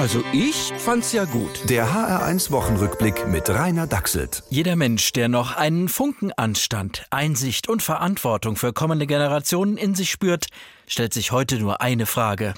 Also ich fand's ja gut. Der HR1-Wochenrückblick mit Rainer Dachselt. Jeder Mensch, der noch einen Funken Anstand, Einsicht und Verantwortung für kommende Generationen in sich spürt, stellt sich heute nur eine Frage.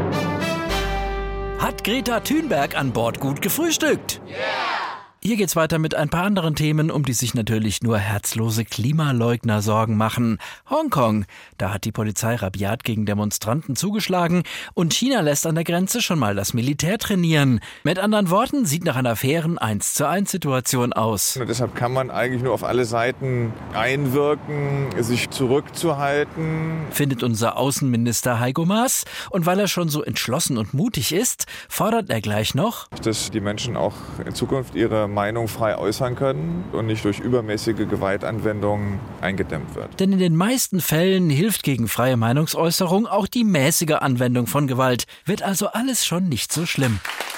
Hat Greta Thunberg an Bord gut gefrühstückt? Yeah! Hier geht's weiter mit ein paar anderen Themen, um die sich natürlich nur herzlose Klimaleugner Sorgen machen. Hongkong, da hat die Polizei rabiat gegen Demonstranten zugeschlagen und China lässt an der Grenze schon mal das Militär trainieren. Mit anderen Worten, sieht nach einer fairen 1:1-Situation aus. Und deshalb kann man eigentlich nur auf alle Seiten einwirken, sich zurückzuhalten. Findet unser Außenminister Heiko Maas. Und weil er schon so entschlossen und mutig ist, fordert er gleich noch, dass die Menschen auch in Zukunft ihre Meinung frei äußern können und nicht durch übermäßige Gewaltanwendungen eingedämmt wird. Denn in den meisten Fällen hilft gegen freie Meinungsäußerung auch die mäßige Anwendung von Gewalt. Wird also alles schon nicht so schlimm.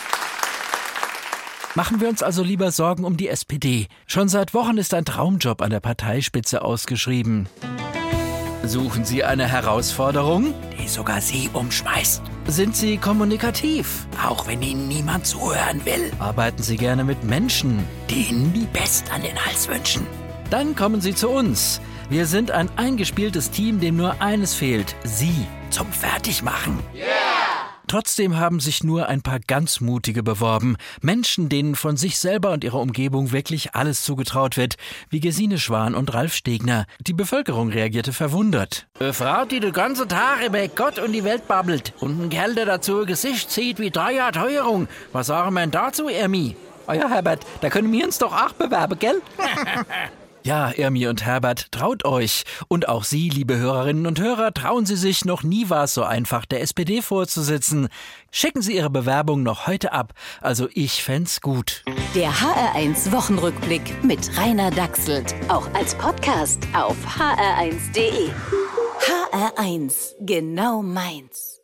Machen wir uns also lieber Sorgen um die SPD. Schon seit Wochen ist ein Traumjob an der Parteispitze ausgeschrieben. Suchen Sie eine Herausforderung, die sogar Sie umschmeißt? Sind Sie kommunikativ, auch wenn Ihnen niemand zuhören will? Arbeiten Sie gerne mit Menschen, die Ihnen die Pest an den Hals wünschen? Dann kommen Sie zu uns. Wir sind ein eingespieltes Team, dem nur eines fehlt: Sie zum Fertigmachen. Yeah! Trotzdem haben sich nur ein paar ganz Mutige beworben. Menschen, denen von sich selber und ihrer Umgebung wirklich alles zugetraut wird, wie Gesine Schwan und Ralf Stegner. Die Bevölkerung reagierte verwundert. Eine Frau, die den ganzen Tag über Gott und die Welt babbelt und ein Kerl, der dazu ein Gesicht zieht wie 3 Jahre Teuerung. Was sagen wir denn dazu, Ermi? Ja, Herbert, da können wir uns doch auch bewerben, gell? Ja, Irmi und Herbert, traut euch. Und auch Sie, liebe Hörerinnen und Hörer, trauen Sie sich. Noch nie war es so einfach, der SPD vorzusitzen. Schicken Sie Ihre Bewerbung noch heute ab. Also ich fänd's gut. Der HR1 Wochenrückblick mit Rainer Dachselt. Auch als Podcast auf hr1.de. HR1, genau meins.